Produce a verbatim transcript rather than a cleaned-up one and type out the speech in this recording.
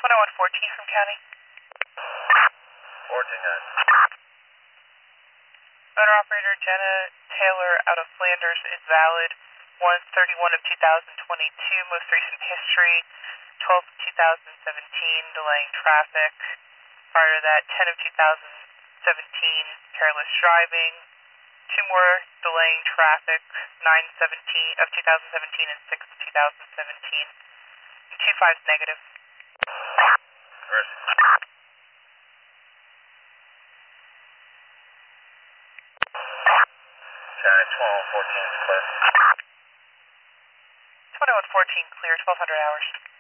twenty-one fourteen from county. fourteen nine. Owner operator Jenna Taylor out of Flanders is valid. one thirty-one of two thousand twenty-two, most recent history, twelve of two thousand seventeen, delaying traffic. Prior to that, ten of two thousand seventeen, careless driving. Two more delaying traffic, nine seventeen of two thousand seventeen and six of two thousand seventeen. And two fives negative. Mercy. County twenty-one fourteen clear. twenty-one fourteen clear, twelve hundred hours.